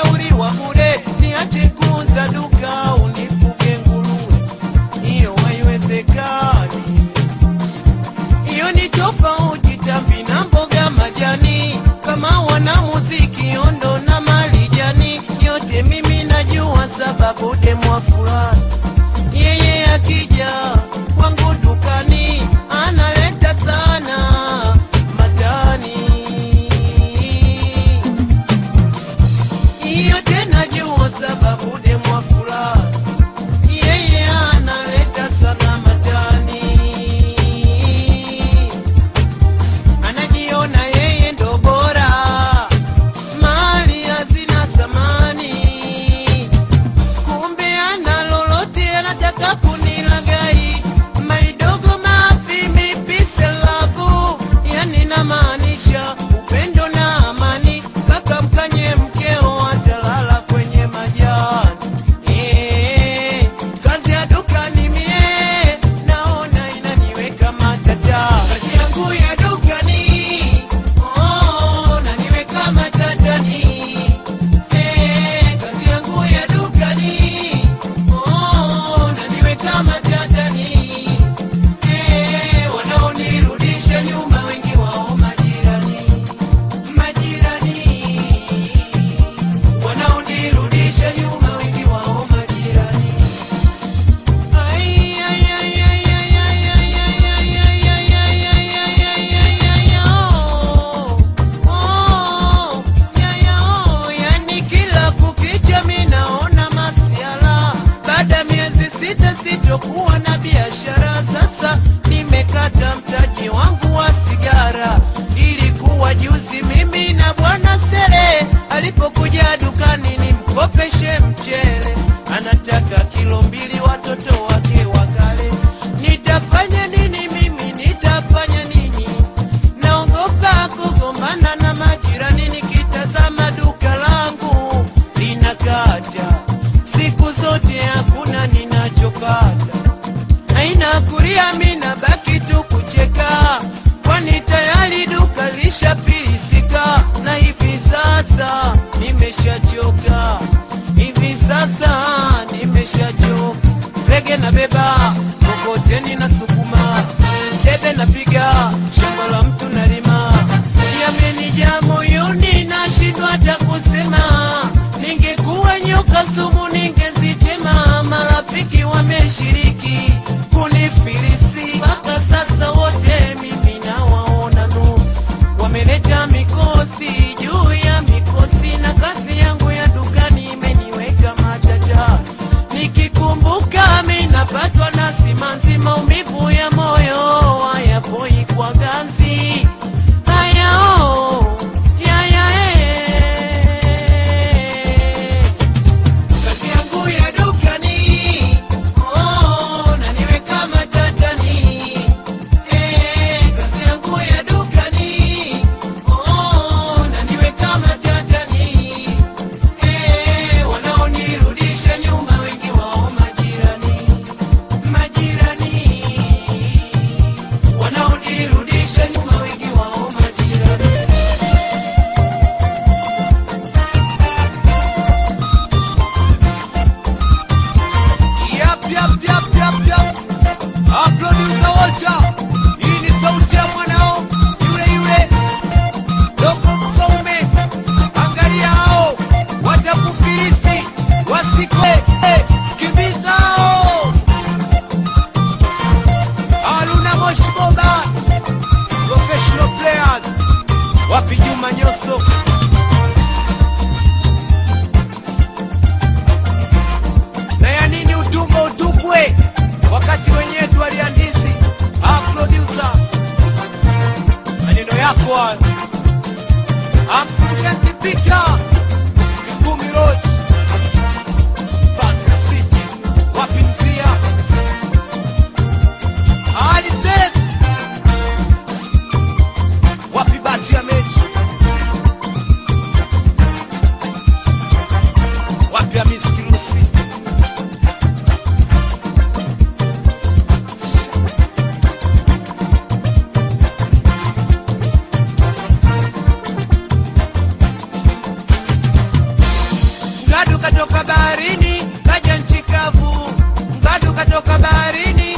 ushauri wa bure, niache kuuza duka unifuge nguruwe. Hiyo haiwezekani, hiyo ni tofauti tambi na mboga majani. Kama wana muziki Ondo na Malijani, yote mimi najua sababu demwa fulani. Yeye akija kwangu dukani analeta sana matani, yote najua sababu demwa fulani. Yeye analeta sana matani, anajiona yeye ndo bora, mali hazina thamani, kumbe ana lolote anataka kunilagai. Maidogo maafimi peace love, yani namaanisha upendo na amani. Kaka mkanye mkeo atalala kwenye majani. Kazi ya dukani mie naona inaniweka matata. Kazi yangu ya dukani naniweka matatani. Kazi yangu ya dukani naniweka matatani. Wanaonirudisha nyuma wengi wao majirani, wanaonirudisha nyuma wengi wao majirani. Yani kila kukicha mimi naona masiala. Baada miezi 6 sitokuwa na biashara. Sasa nimekata mtaji wangu wa sigara. Ilikuwa juzi mimi na bwana Sele alipokuja dukani nimkopeshe mchele. Anataka kilo 2 watoto wake wakale. Nitafanya nini mimi, nitafanya nini? Naogopa kugombana na majirani. Nikitazama duka langu linakata, siku zote hakuna ninachopata. Haina kulia mimi nabaki tu kucheka, kwani tayari duka lishafilisika. Na hivi sasa nimeshachoka, hivi sasa nimeshachoka. Zege na bebe katoka baharini kaja nchi kavu, mgadu katoka baharini